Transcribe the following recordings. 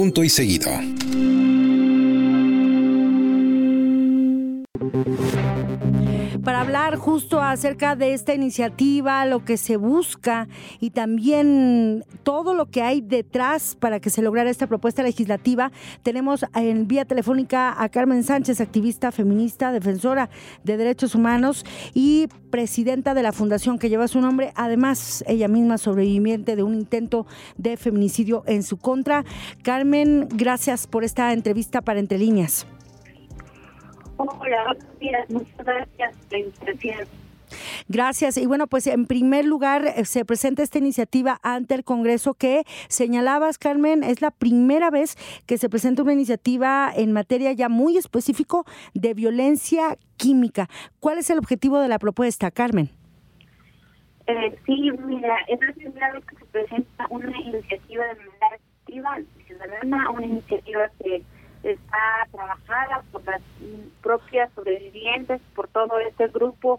punto y seguido. Para hablar justo acerca de esta iniciativa, lo que se busca y también todo lo que hay detrás para que se lograra esta propuesta legislativa, tenemos en vía telefónica a Carmen Sánchez, activista feminista, defensora de derechos humanos y presidenta de la fundación que lleva su nombre, además ella misma sobreviviente de un intento de feminicidio en su contra. Carmen, gracias por esta entrevista para Entre Líneas. Hola, muchas gracias por la invitación. Gracias. Y bueno, pues en primer lugar se presenta esta iniciativa ante el Congreso que señalabas, Carmen, es la primera vez que se presenta una iniciativa en materia ya muy específico de violencia química. ¿Cuál es el objetivo de la propuesta, Carmen? Sí, mira, es la primera vez que se presenta una iniciativa de manera activa, ciudadana, una iniciativa que está trabajada por las propias sobrevivientes, por todo este grupo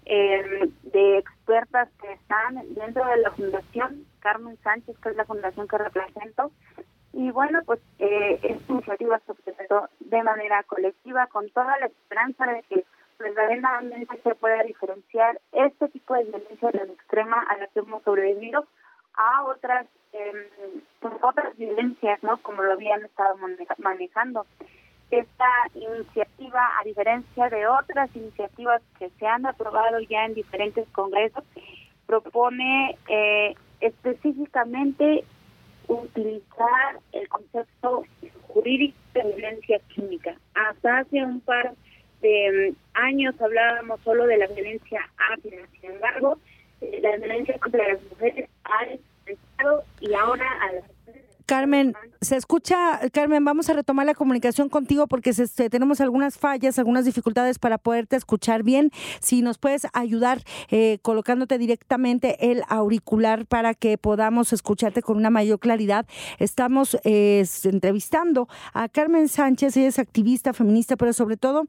de expertas que están dentro de la Fundación Carmen Sánchez, que es la fundación que represento. Y bueno, pues esta iniciativa se presentó de manera colectiva con toda la esperanza de que verdaderamente se pueda diferenciar este tipo de violencia tan extrema a la que hemos sobrevivido a otras otras violencias, ¿no? Como lo habían estado manejando. Esta iniciativa, a diferencia de otras iniciativas que se han aprobado ya en diferentes congresos, propone específicamente utilizar el concepto jurídico de violencia química. Hasta hace un par de años hablábamos solo de la violencia ácida, sin embargo, la violencia contra las mujeres ha aumentado y ahora a las Carmen, se escucha, Carmen, vamos a retomar la comunicación contigo porque tenemos algunas fallas, algunas dificultades para poderte escuchar bien. Si nos puedes ayudar colocándote directamente el auricular para que podamos escucharte con una mayor claridad. Estamos entrevistando a Carmen Sánchez, ella es activista feminista, pero sobre todo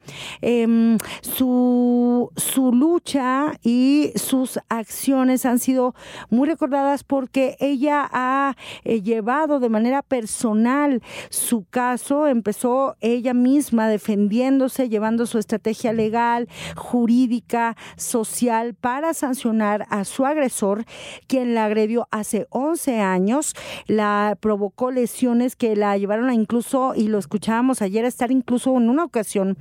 su lucha y sus acciones han sido muy recordadas porque ella ha llevado de manera personal su caso, empezó ella misma defendiéndose, llevando su estrategia legal, jurídica, social para sancionar a su agresor, quien la agredió hace 11 años, la provocó lesiones que la llevaron a incluso, y lo escuchábamos ayer, a estar incluso en una ocasión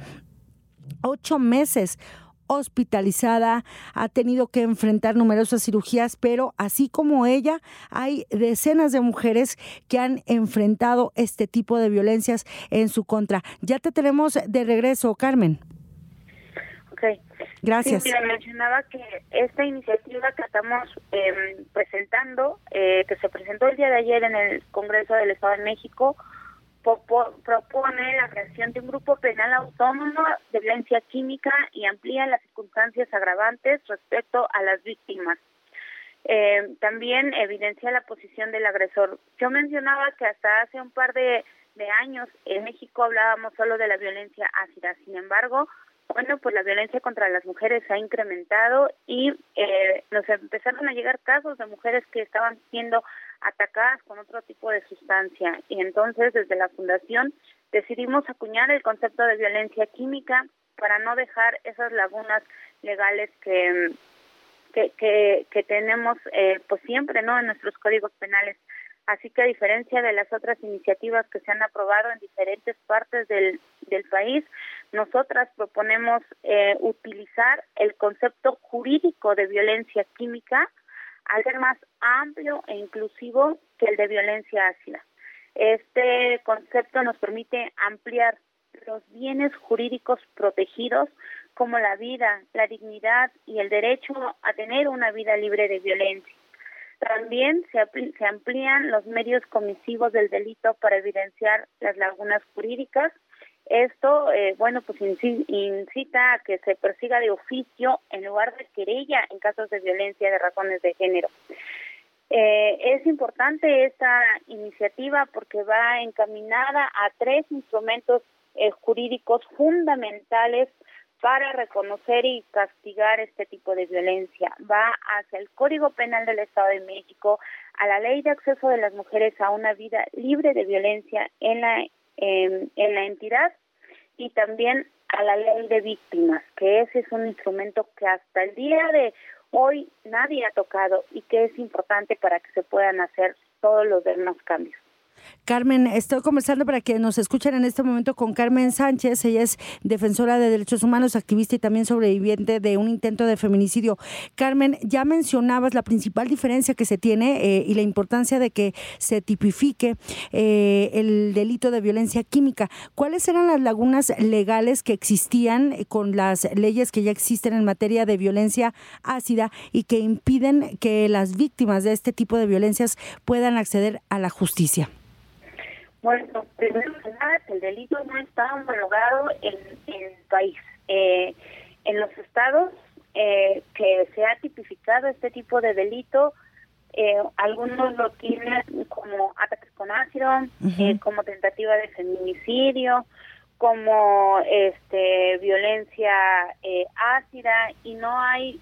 8 meses hospitalizada, ha tenido que enfrentar numerosas cirugías, pero así como ella, hay decenas de mujeres que han enfrentado este tipo de violencias en su contra. Ya te tenemos de regreso, Carmen. Okay. Gracias. Sí, mira, mencionaba que esta iniciativa que estamos presentando, que se presentó el día de ayer en el Congreso del Estado de México, propone la creación de un grupo penal autónomo de violencia química y amplía las circunstancias agravantes respecto a las víctimas. También evidencia la posición del agresor. Yo mencionaba que hasta hace un par de años en México hablábamos solo de la violencia ácida. Sin embargo, bueno, pues la violencia contra las mujeres se ha incrementado y nos empezaron a llegar casos de mujeres que estaban siendo atacadas con otro tipo de sustancia. Y entonces, desde la Fundación, decidimos acuñar el concepto de violencia química para no dejar esas lagunas legales que tenemos pues siempre, ¿no?, en nuestros códigos penales. Así que, a diferencia de las otras iniciativas que se han aprobado en diferentes partes del país, nosotras proponemos utilizar el concepto jurídico de violencia química al ser más amplio e inclusivo que el de violencia ácida. Este concepto nos permite ampliar los bienes jurídicos protegidos como la vida, la dignidad y el derecho a tener una vida libre de violencia. También se amplían los medios comisivos del delito para evidenciar las lagunas jurídicas. Esto, pues incita a que se persiga de oficio en lugar de querella en casos de violencia de razones de género. Es importante esta iniciativa porque va encaminada a 3 instrumentos jurídicos fundamentales para reconocer y castigar este tipo de violencia. Va hacia el Código Penal del Estado de México, a la Ley de Acceso de las Mujeres a una Vida Libre de Violencia en la entidad, y también a la Ley de Víctimas, que ese es un instrumento que hasta el día de hoy nadie ha tocado y que es importante para que se puedan hacer todos los demás cambios. Carmen, estoy conversando para que nos escuchen en este momento con Carmen Sánchez. Ella es defensora de derechos humanos, activista y también sobreviviente de un intento de feminicidio. Carmen, ya mencionabas la principal diferencia que se tiene y la importancia de que se tipifique el delito de violencia química. ¿Cuáles eran las lagunas legales que existían con las leyes que ya existen en materia de violencia ácida y que impiden que las víctimas de este tipo de violencias puedan acceder a la justicia? Bueno, primero que nada, el delito no está homologado en el país. En los estados que se ha tipificado este tipo de delito, algunos lo tienen como ataques con ácido, como tentativa de feminicidio, como violencia ácida, y no hay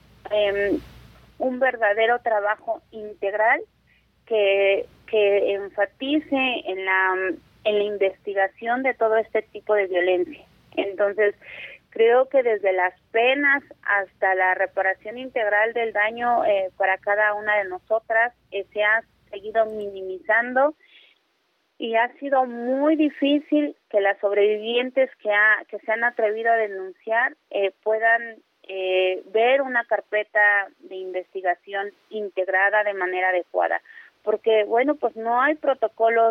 un verdadero trabajo integral que enfatice en la investigación de todo este tipo de violencia. Entonces, creo que desde las penas hasta la reparación integral del daño para cada una de nosotras se ha seguido minimizando, y ha sido muy difícil que las sobrevivientes que se han atrevido a denunciar puedan ver una carpeta de investigación integrada de manera adecuada. Porque, bueno, pues no hay protocolos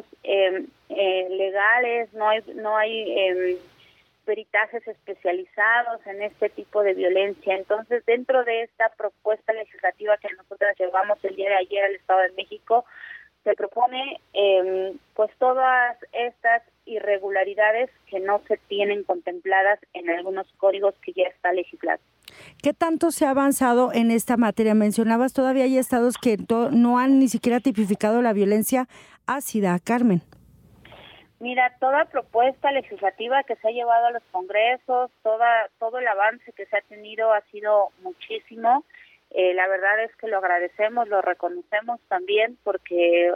legales, no hay peritajes especializados en este tipo de violencia. Entonces, dentro de esta propuesta legislativa que nosotras llevamos el día de ayer al Estado de México, se propone pues todas estas irregularidades que no se tienen contempladas en algunos códigos que ya está legislado. ¿Qué tanto se ha avanzado en esta materia? Mencionabas, todavía hay estados que no han ni siquiera tipificado la violencia ácida, Carmen. Mira, toda propuesta legislativa que se ha llevado a los congresos, todo el avance que se ha tenido ha sido muchísimo. La verdad es que lo agradecemos, lo reconocemos también, porque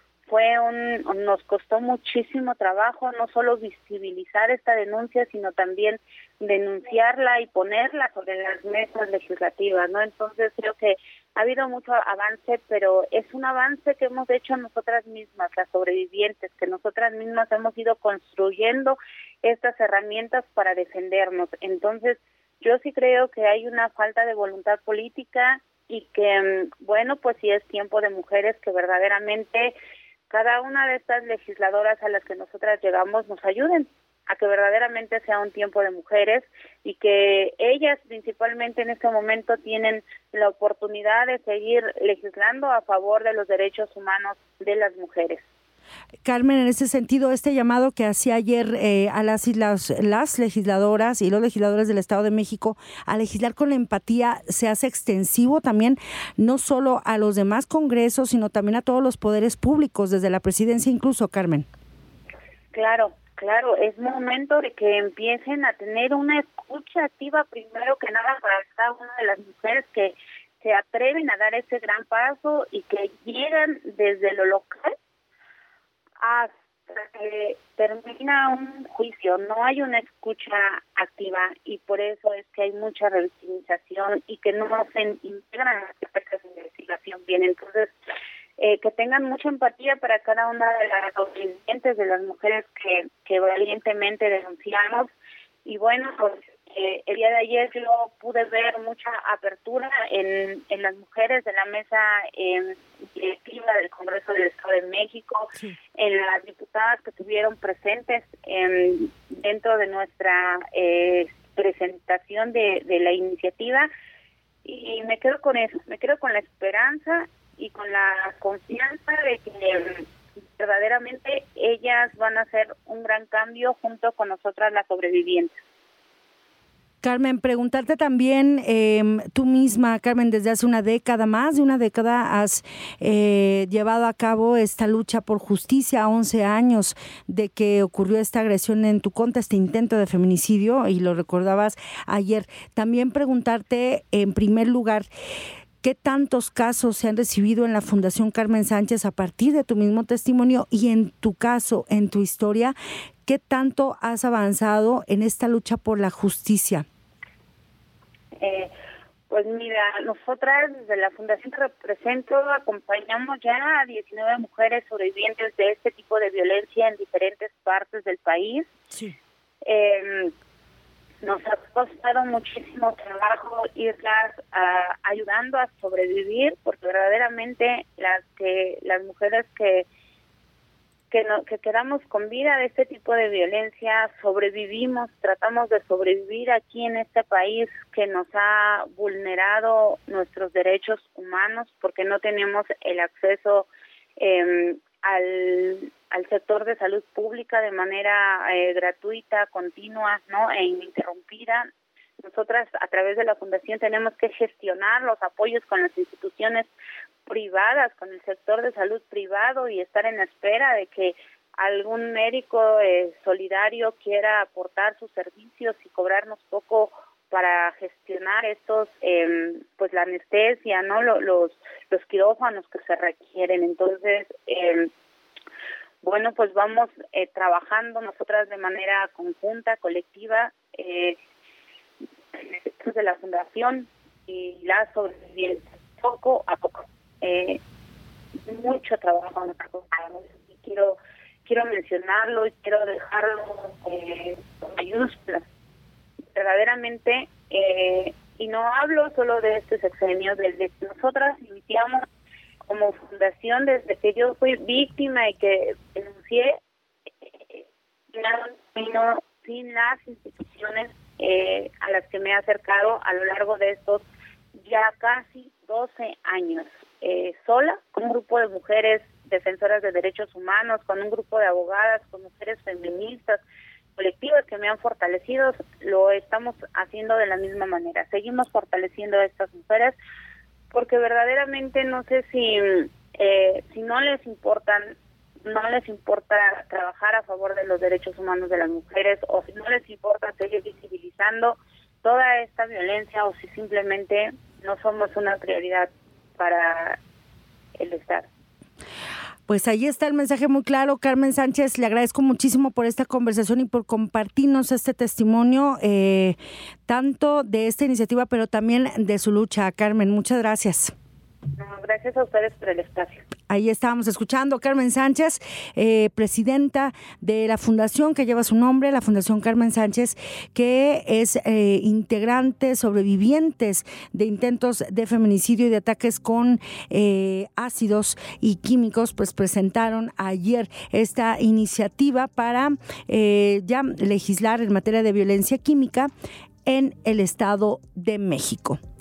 nos costó muchísimo trabajo no solo visibilizar esta denuncia, sino también denunciarla y ponerla sobre las mesas legislativas, ¿no? Entonces creo que ha habido mucho avance, pero es un avance que hemos hecho nosotras mismas, las sobrevivientes, que nosotras mismas hemos ido construyendo estas herramientas para defendernos. Entonces yo sí creo que hay una falta de voluntad política y que, bueno, pues sí es tiempo de mujeres que verdaderamente cada una de estas legisladoras a las que nosotras llegamos nos ayuden a que verdaderamente sea un tiempo de mujeres, y que ellas principalmente en este momento tienen la oportunidad de seguir legislando a favor de los derechos humanos de las mujeres. Carmen, en ese sentido, este llamado que hacía ayer a las legisladoras y los legisladores del Estado de México a legislar con la empatía, ¿se hace extensivo también no solo a los demás congresos, sino también a todos los poderes públicos, desde la presidencia incluso, Carmen? Claro, es momento de que empiecen a tener una escucha activa, primero que nada, para cada una de las mujeres que se atreven a dar ese gran paso y que llegan desde lo local hasta que termina un juicio. No hay una escucha activa, y por eso es que hay mucha revictimización y que no se integran las carpetas de investigación bien. Entonces, que tengan mucha empatía para cada una de las sobrevivientes, de las mujeres que valientemente denunciamos. Y bueno, pues el día de ayer yo pude ver mucha apertura en las mujeres de la mesa directiva del Congreso del Estado de México, sí, en las diputadas que estuvieron presentes dentro de nuestra presentación de la iniciativa, y me quedo con eso, me quedo con la esperanza y con la confianza de que verdaderamente ellas van a hacer un gran cambio junto con nosotras las sobrevivientes. Carmen, preguntarte también, tú misma, Carmen, desde hace una década, más de una década, has llevado a cabo esta lucha por justicia, 11 años de que ocurrió esta agresión en tu contra, este intento de feminicidio, y lo recordabas ayer. También preguntarte, en primer lugar, ¿qué tantos casos se han recibido en la Fundación Carmen Sánchez a partir de tu mismo testimonio? Y en tu caso, en tu historia, ¿qué tanto has avanzado en esta lucha por la justicia? Pues mira, nosotras desde la Fundación que represento acompañamos ya a 19 mujeres sobrevivientes de este tipo de violencia en diferentes partes del país. Sí. Nos ha costado muchísimo trabajo irlas ayudando a sobrevivir, porque verdaderamente las mujeres que quedamos con vida de este tipo de violencia sobrevivimos, tratamos de sobrevivir aquí en este país que nos ha vulnerado nuestros derechos humanos, porque no tenemos el acceso al sector de salud pública de manera gratuita, continua, ¿no? E ininterrumpida. Nosotras a través de la Fundación tenemos que gestionar los apoyos con las instituciones privadas, con el sector de salud privado, y estar en espera de que algún médico solidario quiera aportar sus servicios y cobrarnos poco para gestionar estos, pues la anestesia, ¿no? Los quirófanos que se requieren. Entonces, bueno, pues vamos trabajando nosotras de manera conjunta, colectiva, de la Fundación y la sobrevivientes, poco a poco. Mucho trabajo nos acompañamos, y quiero mencionarlo y quiero dejarlo con mayúsculas. Verdaderamente, y no hablo solo de este sexenio, desde que nosotras iniciamos como fundación, desde que yo fui víctima y que denuncié, sin las instituciones a las que me he acercado a lo largo de estos ya casi 12 años, sola, con un grupo de mujeres defensoras de derechos humanos, con un grupo de abogadas, con mujeres feministas, colectivas que me han fortalecido. Lo estamos haciendo de la misma manera. Seguimos fortaleciendo a estas mujeres porque verdaderamente no sé si no les importa trabajar a favor de los derechos humanos de las mujeres, o si no les importa seguir visibilizando toda esta violencia, o si simplemente no somos una prioridad para el Estado. Pues ahí está el mensaje muy claro. Carmen Sánchez, le agradezco muchísimo por esta conversación y por compartirnos este testimonio, tanto de esta iniciativa, pero también de su lucha. Carmen, muchas gracias. No, gracias a ustedes por el espacio. Ahí estábamos escuchando a Carmen Sánchez, presidenta de la fundación que lleva su nombre, la Fundación Carmen Sánchez, que es integrante, sobrevivientes de intentos de feminicidio y de ataques con ácidos y químicos. Pues presentaron ayer esta iniciativa para ya legislar en materia de violencia química en el Estado de México.